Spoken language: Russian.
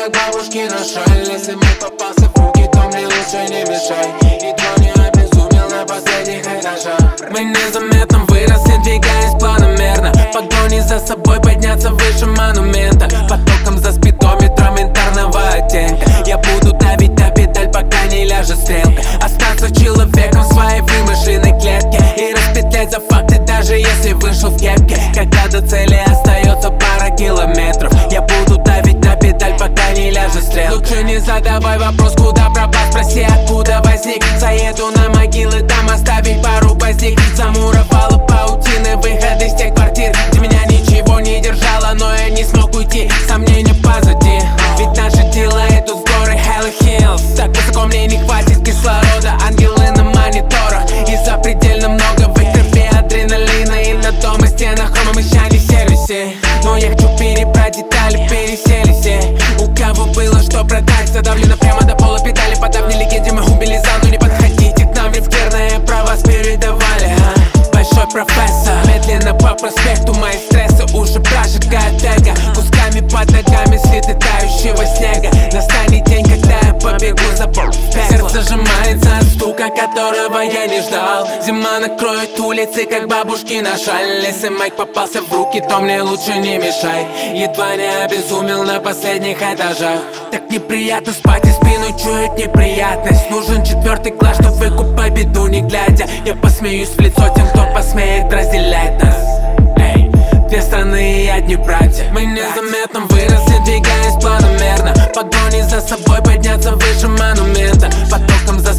как бабушки на шаль. Если мы попался в руки, то мне лучше не мешай. Едва не обезумел на последних этажах. Мы незаметно выросли, двигаясь планомерно. Погони за собой подняться выше монумента. Потоком за спидометром янтарного оттенка. Я буду давить на педаль, пока не ляжет стрелка. Остаться человеком в своей вымышленной клетке и распетлять за факты, даже если вышел в кепке. Когда до цели остается пара километров, я буду давить на педаль, пока не ляжет стрелка. Лучше не задавай вопрос, куда пропал, спроси, откуда возник. Заеду на могилы, там оставить пару поздник. Замуровала паутины, выход из тех квартир, где меня ничего не держало, но я не смог уйти. Сомнения позади, ведь наши дела идут с горы Hell Hills. Так высоко мне не хватит кислорода, ангелы на мониторах. И запредельно много в их крови адреналина. И на дома стенах хрома мы ща не сервисе. Но я хочу перебрать детали, переселись. У кого было что продать, задавлено прямо до пола педали. По давней легенде мы убили за, но не подходите к нам, ведь верное про вас передавали. Большой профессор, медленно по проспекту, мои стрессы уже прожигают эго. Кусками под ногами слиты тающего снега. Настанет день, когда я побегу за пол. Сердце сжимается от стука, которого я не ждал. Зима накроет улицы, как бабушки на шаль. Если майк попался в руки, то мне лучше не мешай. Едва не обезумел на последних этажах. Так неприятно спать и спину чует неприятность. Нужен четвертый глаз, чтоб выкупать беду не глядя. Я посмеюсь в лицо тем, кто посмеет разделять нас. Эй, две страны и одни братья. Мы незаметно выросли, двигаясь планомерно. Погони за собой подняться выше монумента. Потоком за